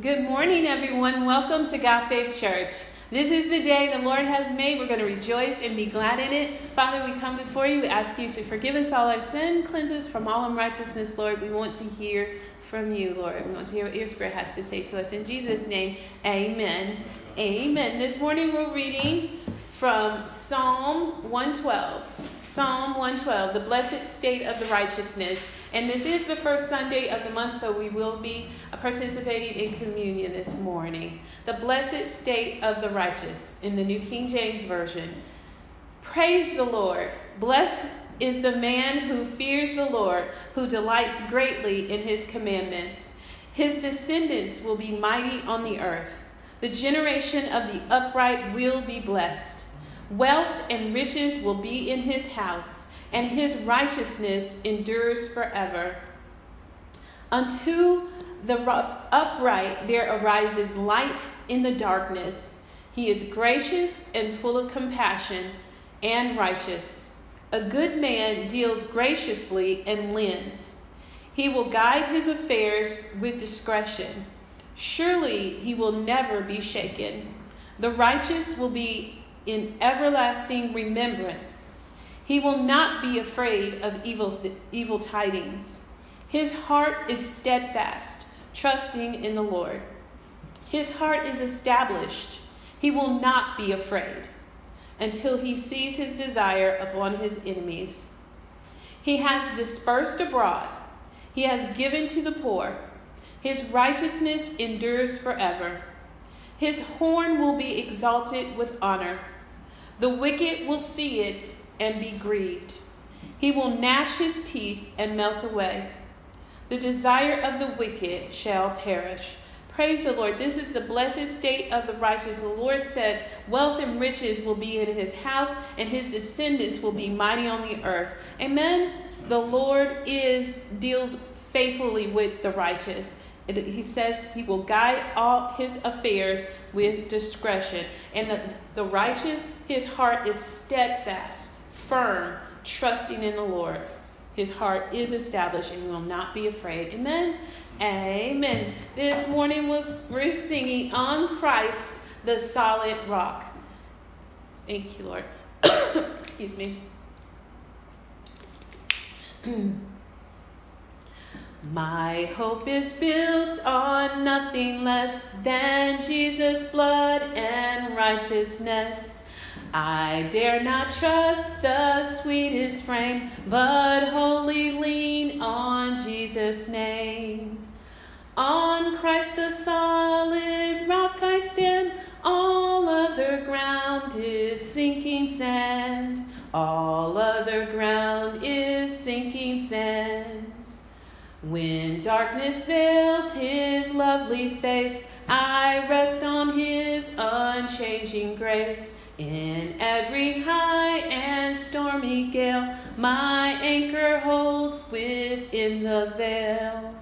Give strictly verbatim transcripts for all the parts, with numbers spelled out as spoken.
Good morning, everyone. Welcome to God Faith Church. This is the day the Lord has made. We're going to rejoice and be glad in it. Father, we come before you. We ask you to forgive us all our sin, cleanse us from all unrighteousness, Lord. We want to hear from you, Lord. We want to hear what your Spirit has to say to us. In Jesus' name, amen. Amen. This morning we're reading from Psalm one twelve. Psalm one twelve, the blessed state of the righteousness. And this is the first Sunday of the month, so we will be participating in communion this morning. The blessed state of the righteous in the New King James Version. Praise the Lord. Blessed is the man who fears the Lord, who delights greatly in his commandments. His descendants will be mighty on the earth. The generation of the upright will be blessed. Wealth and riches will be in his house, and his righteousness endures forever. Unto the upright there arises light in the darkness. He is gracious and full of compassion and righteous. A good man deals graciously and lends. He will guide his affairs with discretion. Surely he will never be shaken. The righteous will be in everlasting remembrance. He will not be afraid of evil, evil tidings. His heart is steadfast, trusting in the Lord. His heart is established. He will not be afraid until he sees his desire upon his enemies. He has dispersed abroad. He has given to the poor. His righteousness endures forever. His horn will be exalted with honor. The wicked will see it and be grieved. He will gnash his teeth and melt away. The desire of the wicked shall perish. Praise the Lord. This is the blessed state of the righteous. The Lord said, wealth and riches will be in his house, and his descendants will be mighty on the earth. Amen. The Lord is deals faithfully with the righteous. He says he will guide all his affairs with discretion. And the, the righteous, his heart is steadfast, firm, trusting in the Lord. His heart is established and he will not be afraid. Amen. Amen. This morning was, we're singing On Christ, the Solid Rock. Thank you, Lord. Excuse me. My hope is built on nothing less than Jesus' blood and righteousness. I dare not trust the sweetest frame, but wholly lean on Jesus' name. On Christ the solid rock I stand, all other ground is sinking sand. All other ground is sinking sand. When darkness veils his lovely face, I rest on his unchanging grace. In every high and stormy gale, my anchor holds within the veil.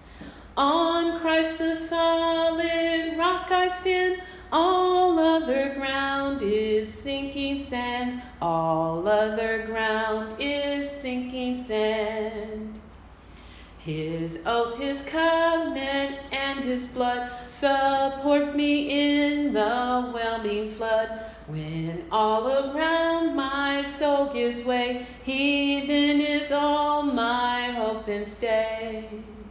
On Christ the solid rock I stand, all other ground is sinking sand. All other ground is sinking sand. His oath, his covenant, and his blood support me in the whelming flood. When all around my soul gives way, he then is all my hope and stay.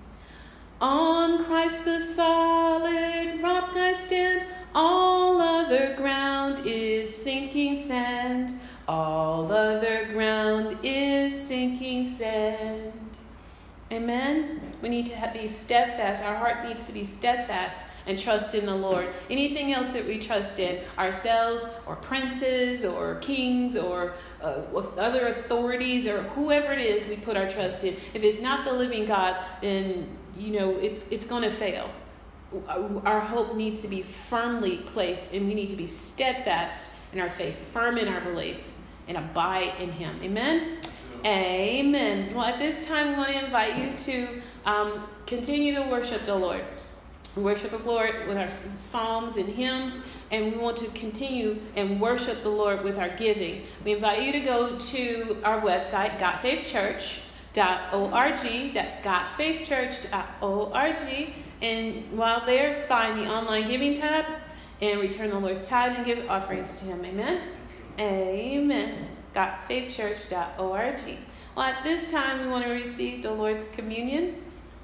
On Christ the solid rock I stand, all other ground is sinking sand. All other ground is sinking sand. Amen. We need to be steadfast. Our heart needs to be steadfast and trust in the Lord. Anything else that we trust in, ourselves or princes or kings or uh, other authorities or whoever it is we put our trust in, if it's not the living God, then, you know, it's it's going to fail. Our hope needs to be firmly placed, and we need to be steadfast in our faith, firm in our belief, and abide in him. Amen. Amen. Well, at this time, we want to invite you to um, continue to worship the Lord. We worship the Lord with our psalms and hymns, and we want to continue and worship the Lord with our giving. We invite you to go to our website, God Faith Church dot org. That's got faith church dot org. And while there, find the online giving tab and return the Lord's tithe and give offerings to him. Amen? Amen. got faith church dot org. Well, at this time, we want to receive the Lord's communion.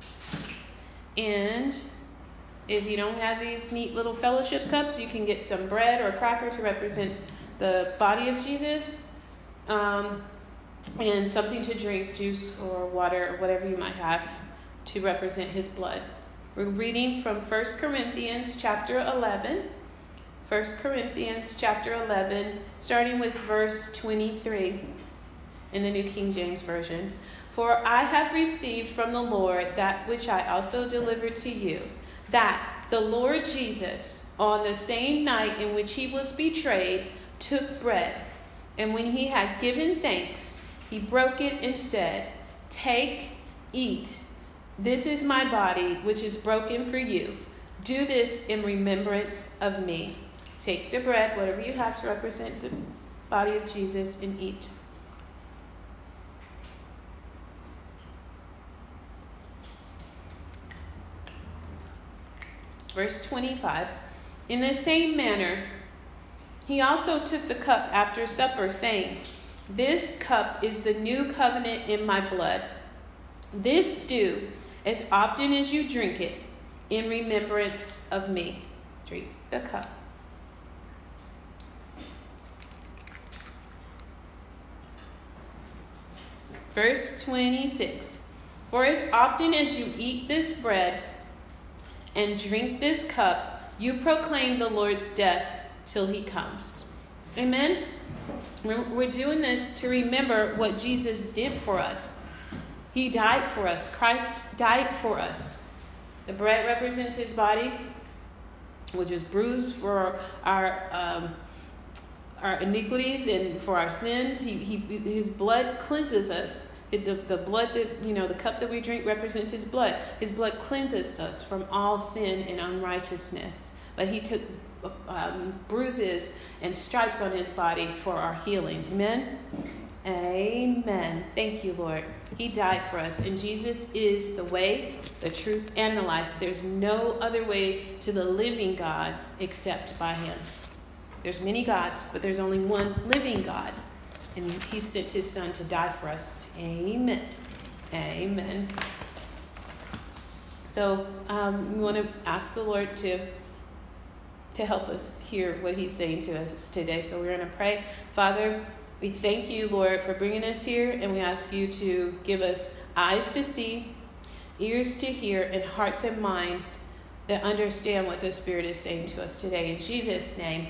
And if you don't have these neat little fellowship cups, you can get some bread or a cracker to represent the body of Jesus. Um, and something to drink, juice or water or whatever you might have to represent his blood. We're reading from First Corinthians chapter eleven. First Corinthians chapter eleven, starting with verse twenty-three in the New King James Version. For I have received from the Lord that which I also delivered to you, that the Lord Jesus, on the same night in which he was betrayed, took bread, and when he had given thanks, he broke it and said, Take, eat. This is my body, which is broken for you. Do this in remembrance of me. Take the bread, whatever you have to represent the body of Jesus, and eat. Verse twenty-five. In the same manner, he also took the cup after supper, saying, This cup is the new covenant in my blood. This do as often as you drink it in remembrance of me. Drink the cup. Verse twenty-six. For as often as you eat this bread and drink this cup, you proclaim the Lord's death till he comes. Amen? We're doing this to remember what Jesus did for us. He died for us. Christ died for us. The bread represents his body, which was bruised for our um, our iniquities and for our sins. He, he his blood cleanses us. It, the, the blood that, you know, the cup that we drink represents his blood. His blood cleanses us from all sin and unrighteousness. But he took um, bruises and stripes on his body for our healing. Amen? Amen. Thank you, Lord. He died for us. And Jesus is the way, the truth, and the life. There's no other way to the living God except by him. There's many gods, but there's only one living God. And he sent his son to die for us. Amen. Amen. So um, we want to ask the Lord to, to help us hear what he's saying to us today. So we're going to pray. Father, we thank you, Lord, for bringing us here. And we ask you to give us eyes to see, ears to hear, and hearts and minds that understand what the Spirit is saying to us today. In Jesus' name,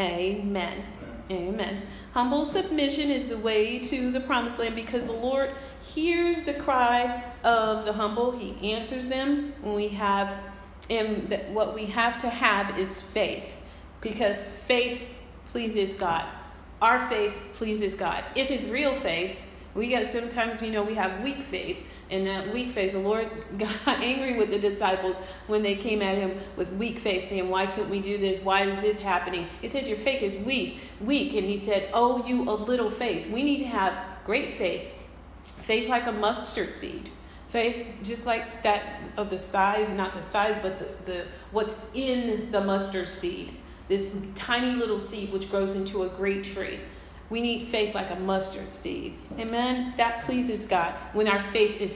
amen. Amen. Humble submission is the way to the promised land because the Lord hears the cry of the humble. He answers them when we have, and that what we have to have is faith, because faith pleases God. Our faith pleases God. If it's real faith, we got sometimes, you know, we have weak faith. And that weak faith, the Lord got angry with the disciples when they came at him with weak faith, saying, why can't we do this? Why is this happening? He said, your faith is weak, weak. And he said, oh, you of little faith. We need to have great faith. Faith like a mustard seed. Faith just like that of the size, not the size, but the, the what's in the mustard seed. This tiny little seed which grows into a great tree. We need faith like a mustard seed. Amen? That pleases God when our faith is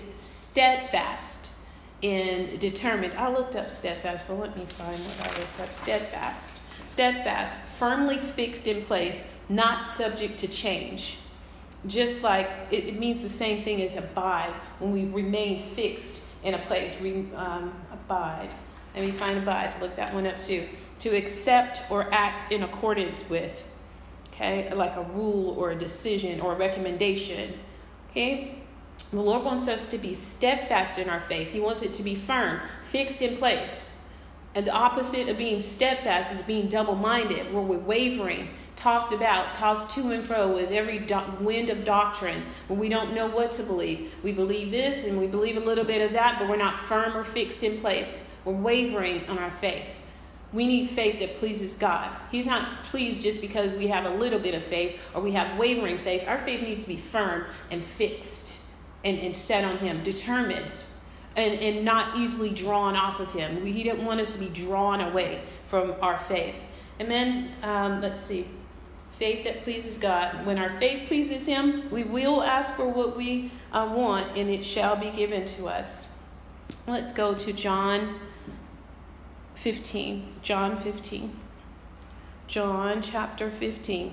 steadfast and determined. I looked up steadfast, so let me find what I looked up. Steadfast. Steadfast, firmly fixed in place, not subject to change. Just like it, it means the same thing as abide, when we remain fixed in a place. We um, abide. Let me find abide. Look that one up too. To accept or act in accordance with. Okay, like a rule or a decision or a recommendation. Okay, the Lord wants us to be steadfast in our faith. He wants it to be firm, fixed in place. And the opposite of being steadfast is being double-minded, where we're wavering, tossed about, tossed to and fro with every do- wind of doctrine, where we don't know what to believe. We believe this and we believe a little bit of that, but we're not firm or fixed in place. We're wavering on our faith. We need faith that pleases God. He's not pleased just because we have a little bit of faith or we have wavering faith. Our faith needs to be firm and fixed. and, and set on him, determined, and, and not easily drawn off of him. We, he didn't want us to be drawn away from our faith. Amen. Um, let's see. Faith that pleases God. When our faith pleases him, we will ask for what we uh, want, and it shall be given to us. Let's go to John fifteen. John fifteen. John chapter fifteen.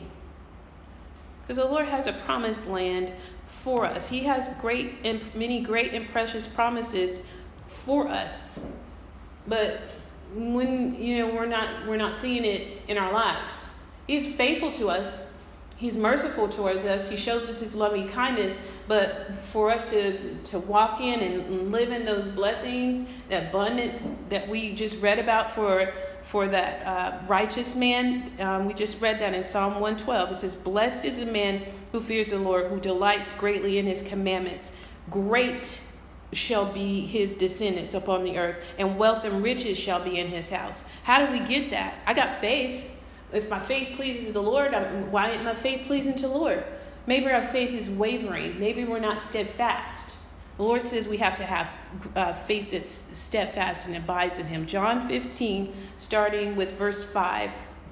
Because the Lord has a promised land for us. He has great and many great and precious promises for us. But when you know we're not we're not seeing it in our lives. He's faithful to us. He's merciful towards us. He shows us his loving kindness. But for us to, to walk in and live in those blessings, that abundance that we just read about for for that uh, righteous man, um, we just read that in Psalm one twelve. It says, "Blessed is the man who fears the Lord, who delights greatly in his commandments. Great shall be his descendants upon the earth, and wealth and riches shall be in his house." How do we get that? I got faith. If my faith pleases the Lord, I'm, why ain't my faith pleasing to the Lord? Maybe our faith is wavering. Maybe we're not steadfast. The Lord says we have to have uh, faith that's steadfast and abides in him. John fifteen, starting with verse five.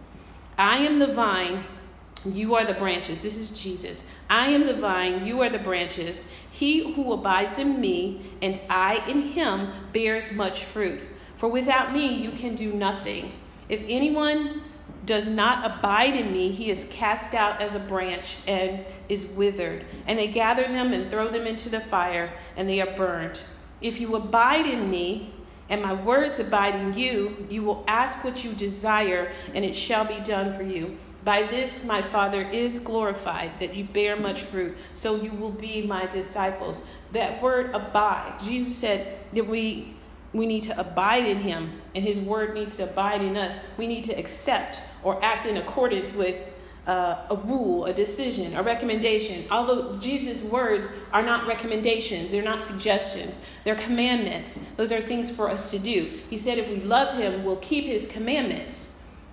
"I am the vine, you are the branches." This is Jesus. "I am the vine, you are the branches. He who abides in me and I in him bears much fruit. For without me you can do nothing. If anyone does not abide in me, he is cast out as a branch and is withered. And they gather them and throw them into the fire, and they are burned. If you abide in me, and my words abide in you, you will ask what you desire, and it shall be done for you. By this my Father is glorified, that you bear much fruit, so you will be my disciples." That word abide, Jesus said that we we need to abide in him, and his word needs to abide in us. We need to accept or act in accordance with uh, a rule, a decision, a recommendation. Although Jesus' words are not recommendations, they're not suggestions, they're commandments. Those are things for us to do. He said if we love him, we'll keep his commandments.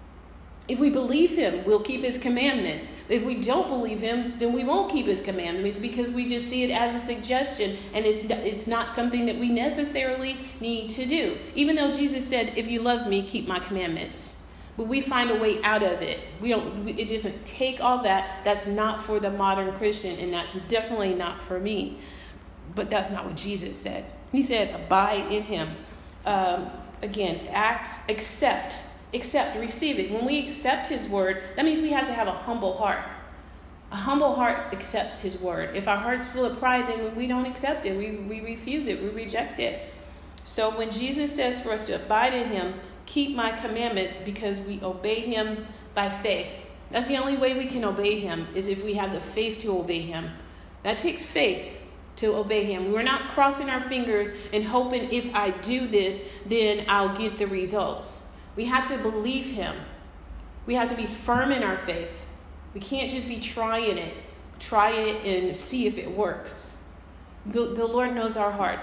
If we believe him, we'll keep his commandments. If we don't believe him, then we won't keep his commandments, because we just see it as a suggestion, and it's it's not something that we necessarily need to do. Even though Jesus said, if you love me, keep my commandments. But we find a way out of it. We don't. It doesn't take all that. That's not for the modern Christian, and that's definitely not for me. But that's not what Jesus said. He said, abide in him. Um, again, act, accept. Accept, receive it. When we accept his word, that means we have to have a humble heart. A humble heart accepts his word. If our heart's full of pride, then we don't accept it. We, we refuse it. We reject it. So when Jesus says for us to abide in him, keep my commandments, because we obey him by faith. That's the only way we can obey him, is if we have the faith to obey him. That takes faith to obey him. We're not crossing our fingers and hoping if I do this, then I'll get the results. We have to believe him. We have to be firm in our faith. We can't just be trying it. Try it and see if it works. The, the Lord knows our heart.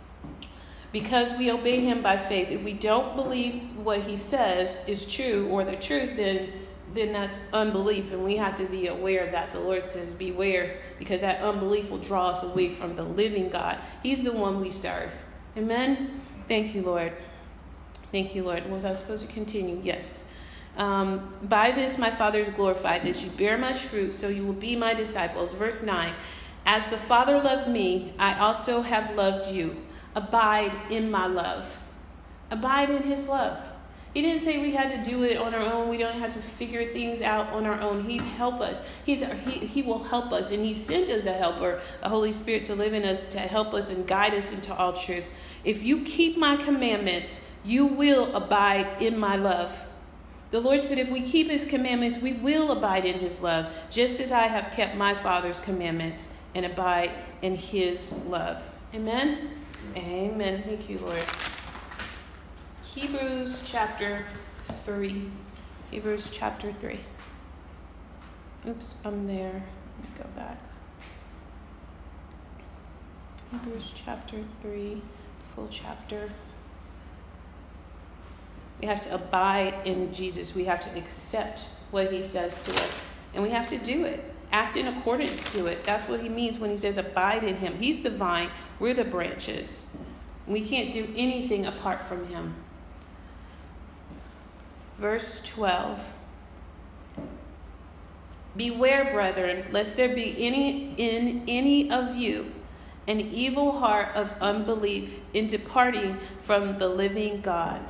Because we obey him by faith, if we don't believe what he says is true or the truth, then, then that's unbelief. And we have to be aware of that. The Lord says, beware, because that unbelief will draw us away from the living God. He's the one we serve. Amen? Thank you, Lord. Thank you, Lord. Was I supposed to continue? Yes. Um, by this my Father is glorified, that you bear much fruit, so you will be my disciples. Verse nine. As the Father loved me, I also have loved you. Abide in my love. Abide in his love. He didn't say we had to do it on our own. We don't have to figure things out on our own. He's help us. He's he, he will help us, and he sent us a helper, the Holy Spirit, to live in us, to help us and guide us into all truth. If you keep my commandments, you will abide in my love. The Lord said if we keep his commandments, we will abide in his love, just as I have kept my Father's commandments and abide in his love. Amen? Amen. Thank you, Lord. Hebrews chapter three. Hebrews chapter three. Oops, I'm there. Let me go back. Hebrews chapter three, full chapter. We have to abide in Jesus. We have to accept what he says to us. And we have to do it. Act in accordance to it. That's what he means when he says abide in him. He's the vine. We're the branches. We can't do anything apart from him. Verse twelve. Beware, brethren, lest there be any in any of you an evil heart of unbelief in departing from the living God.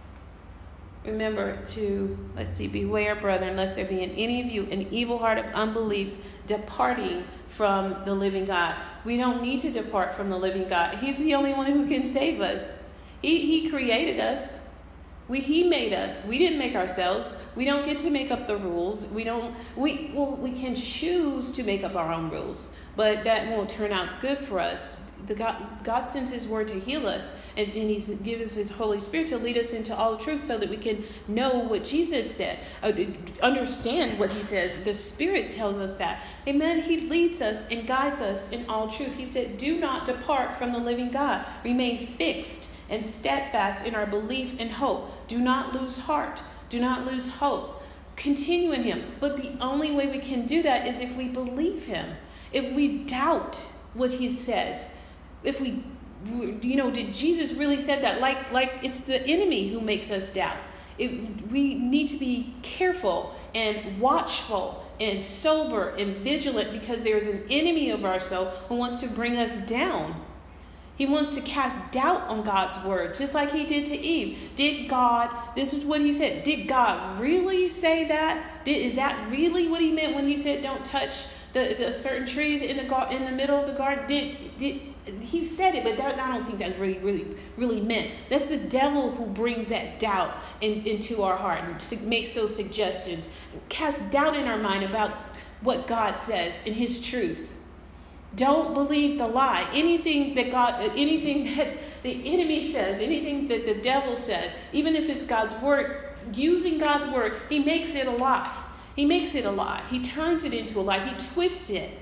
Remember to, let's see, beware, brethren, lest there be in any of you an evil heart of unbelief departing from the living God. We don't need to depart from the living God. He's the only one who can save us. He, he created us. We, he made us. We didn't make ourselves. We don't get to make up the rules. We don't, we, well, we can choose to make up our own rules, but that won't turn out good for us. The God, God sends his word to heal us, and, and he gives his Holy Spirit to lead us into all truth so that we can know what Jesus said, uh, understand what he says. The Spirit tells us that. Amen. He leads us and guides us in all truth. He said, do not depart from the living God. Remain fixed and steadfast in our belief and hope. Do not lose heart. Do not lose hope. Continue in him. But the only way we can do that is if we believe him. If we doubt what he says. If we, you know, did Jesus really said that? Like, like it's the enemy who makes us doubt. It, we need to be careful and watchful and sober and vigilant, because there is an enemy of our soul who wants to bring us down. He wants to cast doubt on God's word, just like he did to Eve. Did God, this is what he said, did God really say that? Did, is that really what he meant when he said don't touch the, the certain trees in the in the middle of the garden? Did did he said it, but that, I don't think that's really, really, really meant. That's the devil who brings that doubt in, into our heart and makes those suggestions, casts doubt in our mind about what God says in his truth. Don't believe the lie. Anything that God, anything that the enemy says, anything that the devil says, even if it's God's word, using God's word, he makes it a lie. He makes it a lie. He turns it into a lie. He twists it.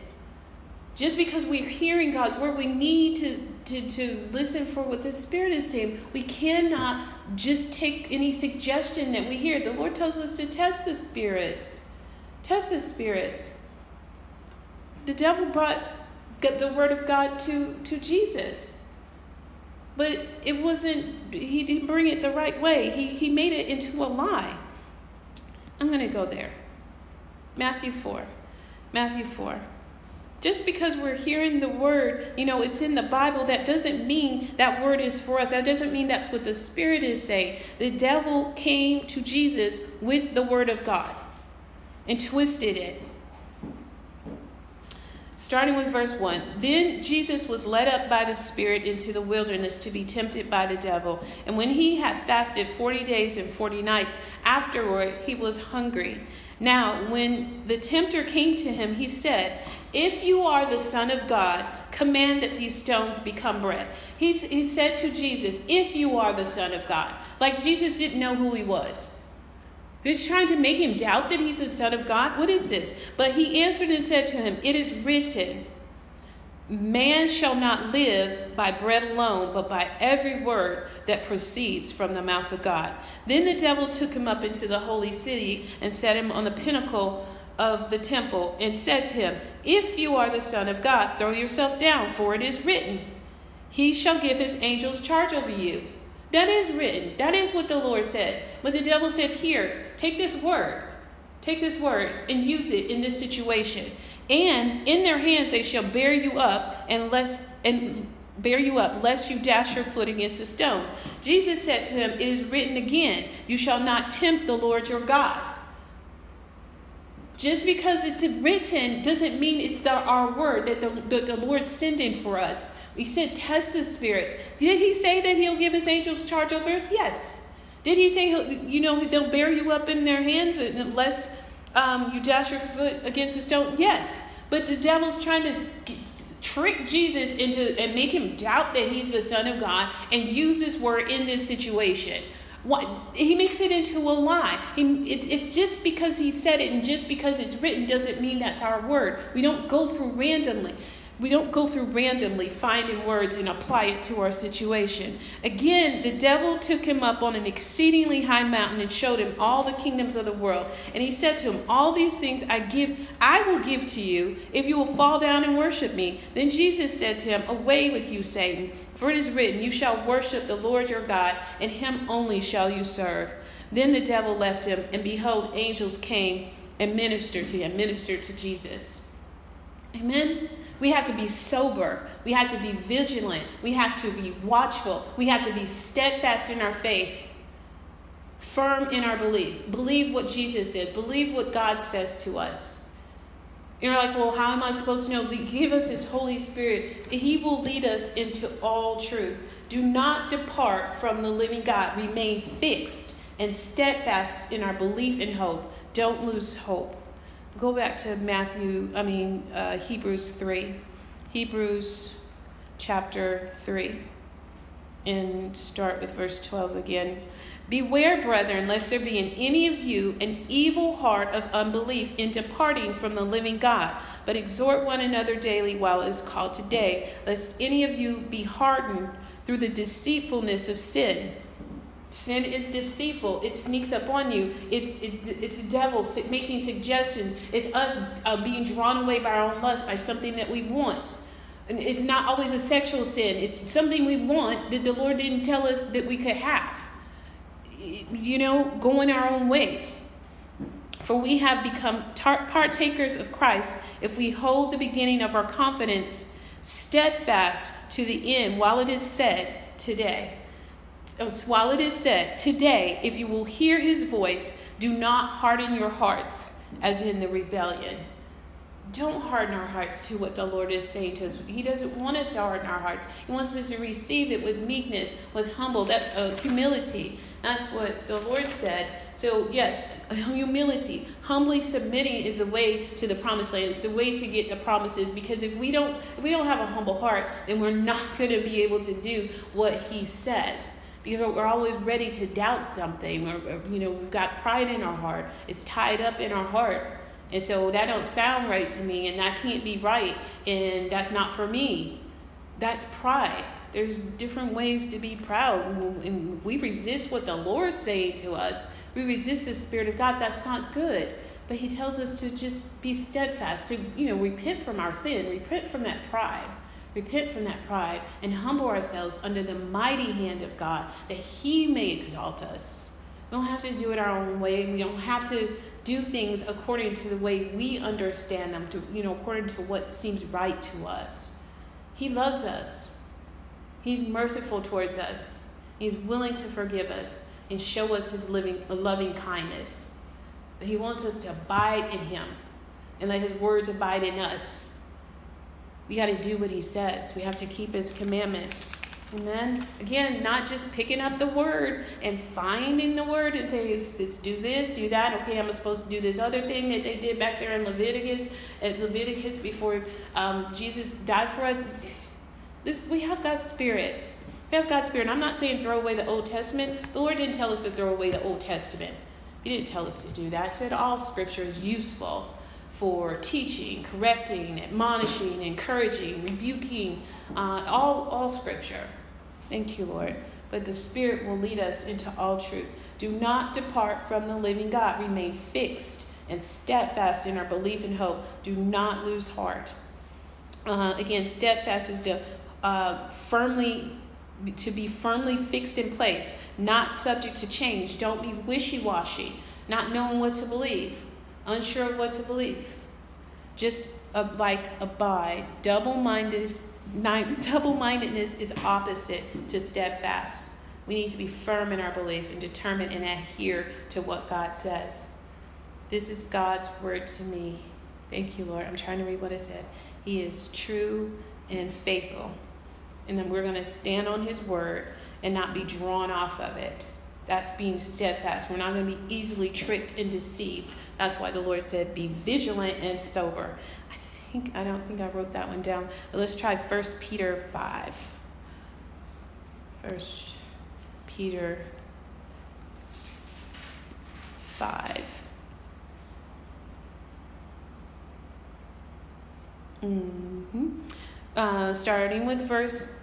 Just because we're hearing God's word, we need to, to, to listen for what the Spirit is saying. We cannot just take any suggestion that we hear. The Lord tells us to test the spirits. Test the spirits. The devil brought the word of God to, to Jesus. But it wasn't, he didn't bring it the right way. He, he made it into a lie. I'm going to go there. Matthew four. Matthew four. Just because we're hearing the word, you know, it's in the Bible, that doesn't mean that word is for us. That doesn't mean that's what the Spirit is saying. The devil came to Jesus with the word of God and twisted it. Starting with verse one. Then Jesus was led up by the Spirit into the wilderness to be tempted by the devil. And when he had fasted forty days and forty nights, afterward he was hungry. Now, when the tempter came to him, he said, if you are the Son of God, command that these stones become bread. He's, he said to Jesus, if you are the Son of God. Like Jesus didn't know who he was. He was trying to make him doubt that he's the Son of God. What is this? But he answered and said to him, it is written, man shall not live by bread alone, but by every word that proceeds from the mouth of God. Then the devil took him up into the holy city and set him on the pinnacle of the temple and said to him, if you are the Son of God, throw yourself down, for it is written, he shall give his angels charge over you. That is written. That is what the Lord said. But the devil said, here, take this word, take this word and use it in this situation. And in their hands they shall bear you up, and lest and bear you up, lest you dash your foot against a stone. Jesus said to him, it is written again, you shall not tempt the Lord your God. Just because it's written doesn't mean it's the, our word that the, the, the Lord's sending for us. He said, test the spirits. Did he say that he'll give his angels charge over us? Yes. Did he say, he'll, you know, they'll bear you up in their hands unless um, you dash your foot against a stone? Yes. But the devil's trying to get, trick Jesus into and make him doubt that he's the Son of God and use this word in this situation. What, he makes it into a lie. He, it, it just because he said it and just because it's written doesn't mean that's our word. We don't go through randomly. We don't go through randomly finding words and apply it to our situation. Again, the devil took him up on an exceedingly high mountain and showed him all the kingdoms of the world. And he said to him, all these things I give, I will give to you if you will fall down and worship me. Then Jesus said to him, away with you, Satan, for it is written, you shall worship the Lord your God, and him only shall you serve. Then the devil left him, and behold, angels came and ministered to him, ministered to Jesus. Amen. We have to be sober. We have to be vigilant. We have to be watchful. We have to be steadfast in our faith, firm in our belief. Believe what Jesus said. Believe what God says to us. You're like, well, how am I supposed to know? Give us his Holy Spirit. He will lead us into all truth. Do not depart from the living God. Remain fixed and steadfast in our belief and hope. Don't lose hope. Go back to Matthew, I mean, uh, Hebrews three. Hebrews chapter three. And start with verse twelve again. Beware, brethren, lest there be in any of you an evil heart of unbelief in departing from the living God. But exhort one another daily while it is called today, lest any of you be hardened through the deceitfulness of sin. Sin is deceitful. It sneaks up on you. It's it, it's the devil making suggestions. It's us uh, being drawn away by our own lust, by something that we want. And it's not always a sexual sin. It's something we want that the Lord didn't tell us that we could have. You know, going our own way. For we have become tar- partakers of Christ if we hold the beginning of our confidence steadfast to the end, while it is said today. While it is said, today, if you will hear his voice, do not harden your hearts as in the rebellion. Don't harden our hearts to what the Lord is saying to us. He doesn't want us to harden our hearts. He wants us to receive it with meekness, with humble, that uh, humility. That's what the Lord said. So yes, humility, humbly submitting is the way to the promised land. It's the way to get the promises. Because if we don't, if we don't have a humble heart, then we're not going to be able to do what he says. Because we're always ready to doubt something, or, or you know, we've got pride in our heart. It's tied up in our heart, and so that don't sound right to me, and that can't be right, and that's not for me. That's pride. There's different ways to be proud, and we resist what the Lord's saying to us. We resist the Spirit of God. That's not good. But he tells us to just be steadfast, to you know, repent from our sin, repent from that pride. Repent from that pride and humble ourselves under the mighty hand of God, that he may exalt us. We don't have to do it our own way. We don't have to do things according to the way we understand them, to, you know, according to what seems right to us. He loves us. He's merciful towards us. He's willing to forgive us and show us his living, loving kindness. But he wants us to abide in him and let his words abide in us. We got to do what he says. We have to keep his commandments. Amen. Again, not just picking up the word and finding the word and say, it's, it's do this, do that. Okay, I'm supposed to do this other thing that they did back there in Leviticus, at Leviticus before um, Jesus died for us. This, we have God's Spirit. We have God's Spirit. I'm not saying throw away the Old Testament. The Lord didn't tell us to throw away the Old Testament. He didn't tell us to do that. He said all scripture is useful for teaching, correcting, admonishing, encouraging, rebuking, uh, all, all scripture. Thank you, Lord. But the Spirit will lead us into all truth. Do not depart from the living God. Remain fixed and steadfast in our belief and hope. Do not lose heart. Uh, again, steadfast is to uh, firmly to be firmly fixed in place, not subject to change. Don't be wishy-washy, not knowing what to believe, unsure of what to believe. Just uh, like abide. Double-mindedness, double-mindedness is opposite to steadfast. We need to be firm in our belief and determined and adhere to what God says. This is God's word to me. Thank you, Lord. I'm trying to read what it said. He is true and faithful. And then we're going to stand on his word and not be drawn off of it. That's being steadfast. We're not going to be easily tricked and deceived. That's why the Lord said, be vigilant and sober. I think, I don't think I wrote that one down. But let's try First Peter five. First Peter five. Mm-hmm. uh, starting with verse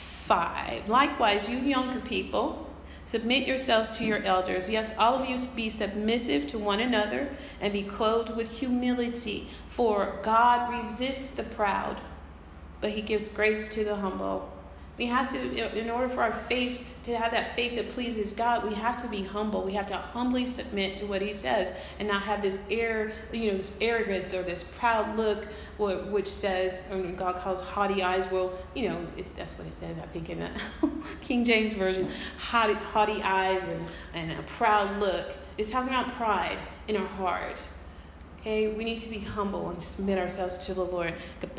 five. Likewise, you younger people, submit yourselves to your elders. Yes, all of you be submissive to one another and be clothed with humility. For God resists the proud, but he gives grace to the humble. We have to, in order for our faith to have that faith that pleases God, we have to be humble. We have to humbly submit to what he says and not have this air, you know, this arrogance or this proud look, which says, I mean, God calls haughty eyes. Well, you know, it, that's what it says, I think, in the King James Version, haughty, haughty eyes and, and a proud look. It's talking about pride in our heart. Okay, we need to be humble and submit ourselves to the Lord.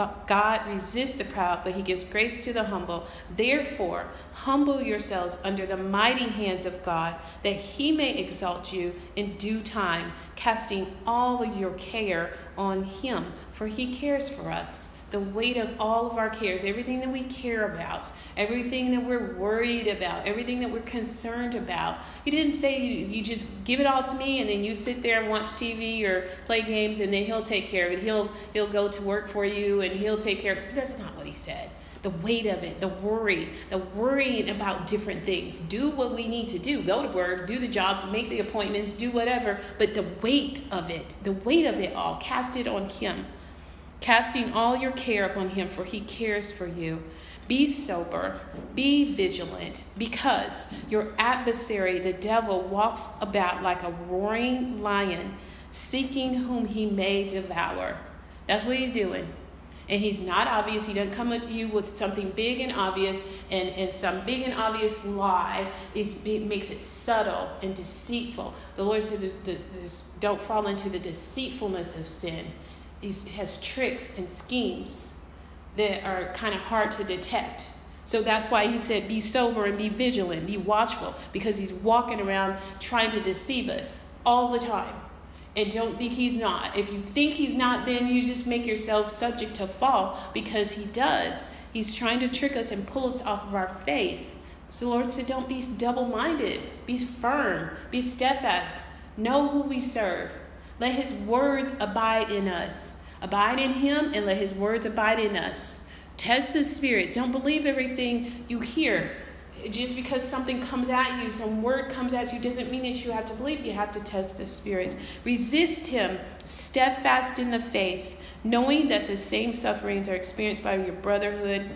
God resists the proud, but he gives grace to the humble. Therefore, humble yourselves under the mighty hands of God, that he may exalt you in due time, casting all of your care on him, for he cares for us. The weight of all of our cares, everything that we care about, everything that we're worried about, everything that we're concerned about. He didn't say you, you just give it all to me and then you sit there and watch T V or play games and then he'll take care of it. He'll he'll go to work for you and he'll take care of it. That's not what he said. The weight of it, the worry, the worrying about different things. Do what we need to do. Go to work, do the jobs, make the appointments, do whatever. But the weight of it, the weight of it all, cast it on him. Casting all your care upon him, for he cares for you. Be sober, be vigilant, because your adversary, the devil, walks about like a roaring lion, seeking whom he may devour. That's what he's doing. And he's not obvious. He doesn't come at you with something big and obvious and, and some big and obvious lie. It makes it subtle and deceitful. The Lord says there's, there's, don't fall into the deceitfulness of sin. He has tricks and schemes that are kind of hard to detect. So that's why he said, be sober and be vigilant, be watchful, because he's walking around trying to deceive us all the time. And don't think he's not. If you think he's not, then you just make yourself subject to fall, because he does. He's trying to trick us and pull us off of our faith. So the Lord said, don't be double-minded. Be firm. Be steadfast. Know who we serve. Let his words abide in us. Abide in him and let his words abide in us. Test the spirits. Don't believe everything you hear. Just because something comes at you, some word comes at you, doesn't mean that you have to believe. You have to test the spirits. Resist him, steadfast in the faith, knowing that the same sufferings are experienced by your brotherhood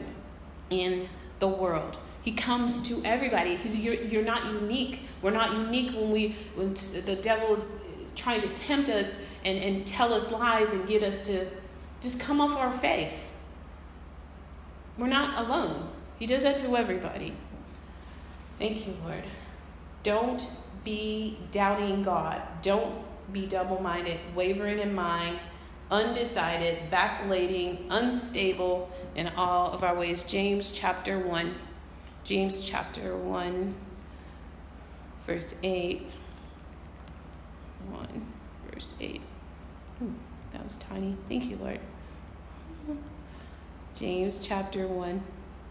in the world. He comes to everybody. He's, you're, you're not unique. We're not unique when we when the devil is trying to tempt us and, and tell us lies and get us to just come off our faith. We're not alone. He does that to everybody. Thank you, Lord. Don't be doubting God. Don't be double-minded, wavering in mind, undecided, vacillating, unstable in all of our ways. James chapter one. James chapter one, verse eight. one, verse eight. Ooh, that was tiny. Thank you, Lord. James chapter one.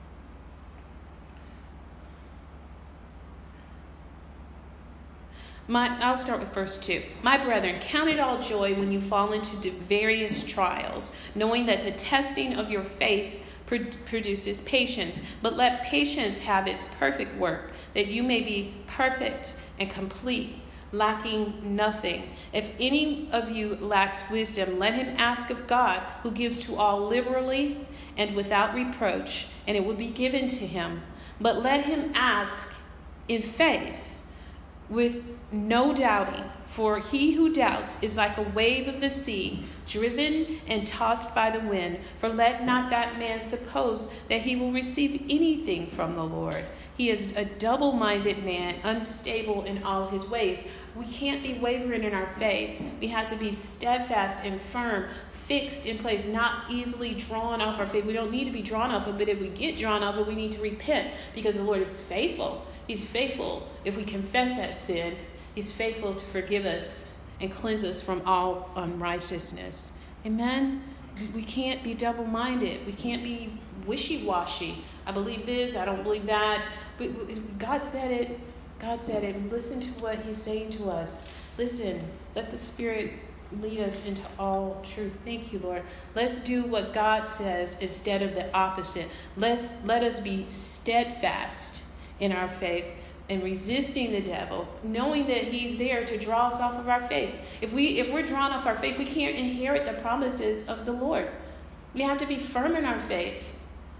My, I'll start with verse two. My brethren, count it all joy when you fall into various trials, knowing that the testing of your faith pro- produces patience. But let patience have its perfect work, that you may be perfect and complete, lacking nothing. If any of you lacks wisdom, let him ask of God, who gives to all liberally and without reproach, and it will be given to him. But let him ask in faith, with no doubting, for he who doubts is like a wave of the sea, driven and tossed by the wind. For let not that man suppose that he will receive anything from the Lord. He is a double-minded man, unstable in all his ways. We can't be wavering in our faith. We have to be steadfast and firm, fixed in place, not easily drawn off our faith. We don't need to be drawn off it, but if we get drawn off it, we need to repent, because the Lord is faithful. He's faithful. If we confess that sin, he's faithful to forgive us and cleanse us from all unrighteousness. Amen? We can't be double-minded. We can't be wishy-washy. I believe this, I don't believe that. But God said it. God said it. Listen to what he's saying to us. Listen. Let the Spirit lead us into all truth. Thank you, Lord. Let's do what God says instead of the opposite. Let's let us be steadfast in our faith and resisting the devil, knowing that he's there to draw us off of our faith. If we if we're drawn off our faith, we can't inherit the promises of the Lord. We have to be firm in our faith.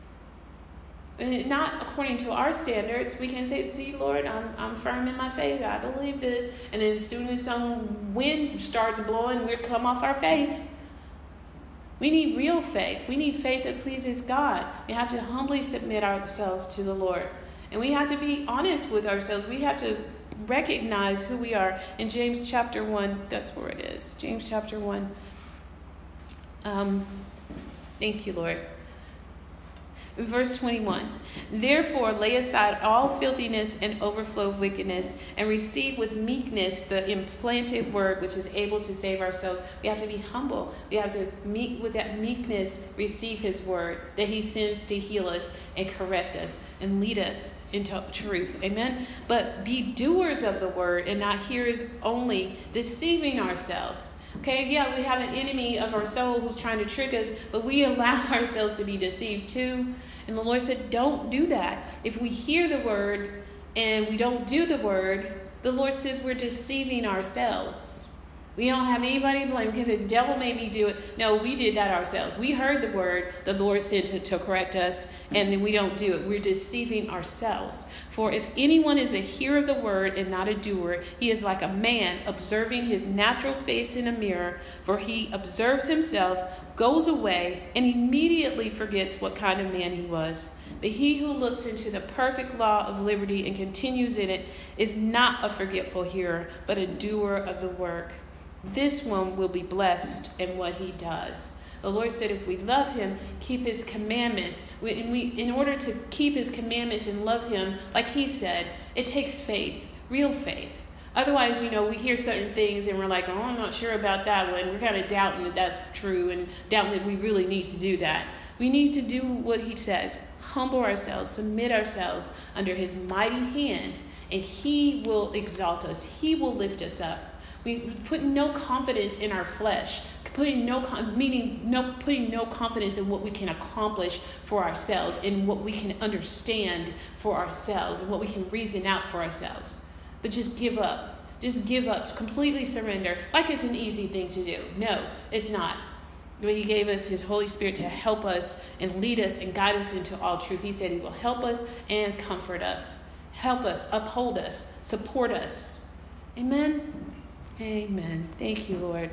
And not according to our standards. We can say, see, Lord, I'm I'm firm in my faith. I believe this. And then as soon as some wind starts blowing, we'll come off our faith. We need real faith. We need faith that pleases God. We have to humbly submit ourselves to the Lord. And we have to be honest with ourselves. We have to recognize who we are. In James chapter one, that's where it is. James chapter one. Um, thank you, Lord. Verse twenty-one, therefore lay aside all filthiness and overflow of wickedness, and receive with meekness the implanted word which is able to save ourselves. We have to be humble. We have to meet with that meekness, receive his word that he sends to heal us and correct us and lead us into truth. Amen. But be doers of the word and not hearers only, deceiving ourselves. Okay, yeah, we have an enemy of our soul who's trying to trick us, but we allow ourselves to be deceived too. And the Lord said, don't do that. If we hear the word and we don't do the word, the Lord says we're deceiving ourselves. We don't have anybody to blame because the devil made me do it. No, we did that ourselves. We heard the word the Lord said to, to correct us, and then we don't do it. We're deceiving ourselves. For if anyone is a hearer of the word and not a doer, he is like a man observing his natural face in a mirror. For he observes himself, goes away, and immediately forgets what kind of man he was. But he who looks into the perfect law of liberty and continues in it is not a forgetful hearer, but a doer of the work. This one will be blessed in what he does. The Lord said if we love him, keep his commandments. We, and we, in order to keep his commandments and love him, like he said, it takes faith, real faith. Otherwise, you know, we hear certain things and we're like, oh, I'm not sure about that one. We're kind of doubting that that's true and doubting that we really need to do that. We need to do what he says. Humble ourselves, submit ourselves under his mighty hand, and he will exalt us. He will lift us up. We put no confidence in our flesh, putting no meaning no putting no confidence in what we can accomplish for ourselves, in what we can understand for ourselves, and what we can reason out for ourselves. But just give up. Just give up. Completely surrender. Like it's an easy thing to do. No, it's not. But he gave us his Holy Spirit to help us and lead us and guide us into all truth. He said he will help us and comfort us. Help us, uphold us, support us. Amen. Amen. Thank you, Lord.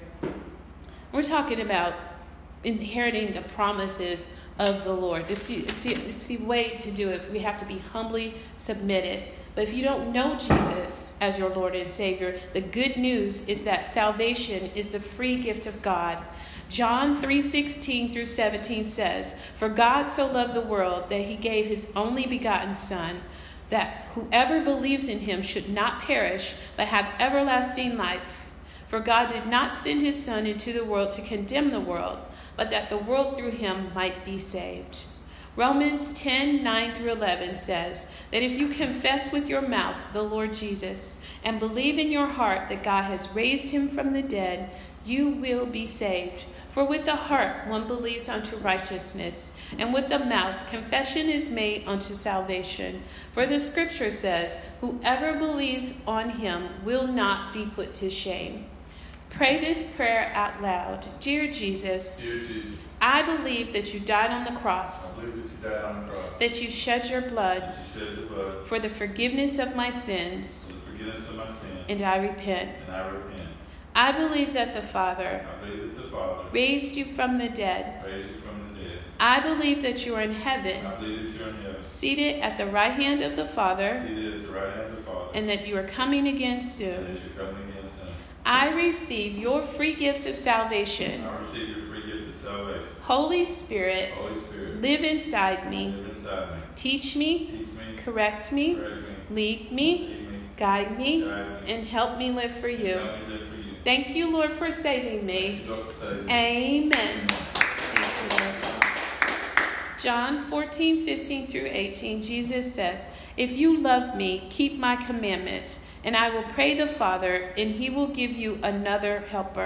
We're talking about inheriting the promises of the Lord. It's the, it's, the, it's the way to do it. We have to be humbly submitted. But if you don't know Jesus as your Lord and Savior, the good news is that salvation is the free gift of God. John three sixteen through seventeen says, for God so loved the world that he gave his only begotten Son, that whoever believes in him should not perish, but have everlasting life. For God did not send his Son into the world to condemn the world, but that the world through him might be saved. Romans ten nine through eleven says that if you confess with your mouth the Lord Jesus and believe in your heart that God has raised him from the dead, you will be saved. For with the heart one believes unto righteousness, and with the mouth confession is made unto salvation. For the scripture says, whoever believes on him will not be put to shame. Pray this prayer out loud. Dear Jesus, Dear Jesus, I believe that you died on the cross, I believe that you died on the cross, that you shed your blood, that you shed your blood for the forgiveness of my sins, for the forgiveness of my sins, and I repent. and I repent. I believe that the Father I believe that the Father raised you from the dead. raised you from the dead. I believe that you are in heaven, I believe that you are in heaven, seated at the right hand of the Father, seated at the right hand of the Father, and that you are coming again and soon. that you're coming again soon. I receive your free gift of salvation. I receive your free gift of salvation. Holy Spirit, Holy Spirit, live inside me. live inside me. Teach me, Teach me, correct me, correct me, lead me, lead me, guide me, guide me, and help me live for and you. help me live for you. Thank you, Lord, for saving me. Thank you, Lord, for saving me. Amen. Thank you, Lord. John fourteen fifteen through eighteen, Jesus says, if you love me, keep my commandments, and I will pray the Father, and he will give you another helper,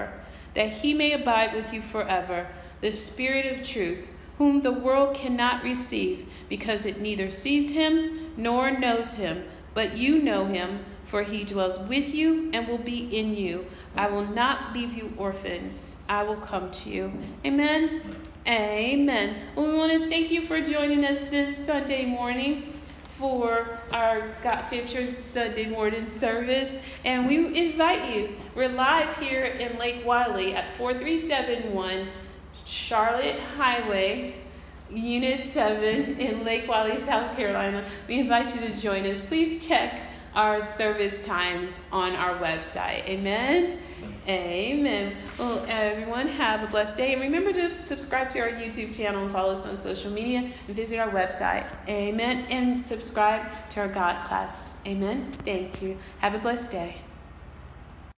that he may abide with you forever, the Spirit of truth, whom the world cannot receive, because it neither sees him nor knows him. But you know him, for he dwells with you and will be in you. I will not leave you orphans. I will come to you. Amen. Amen. Well, we want to thank you for joining us this Sunday morning for our God Pictures Sunday morning service. And we invite you. We're live here in Lake Wiley at four three seven one Charlotte Highway, Unit seven in Lake Wiley, South Carolina. We invite you to join us. Please check our service times on our website. Amen. Amen. Well, everyone, have a blessed day. And remember to subscribe to our YouTube channel and follow us on social media and visit our website. Amen. And subscribe to our God class. Amen. Thank you. Have a blessed day.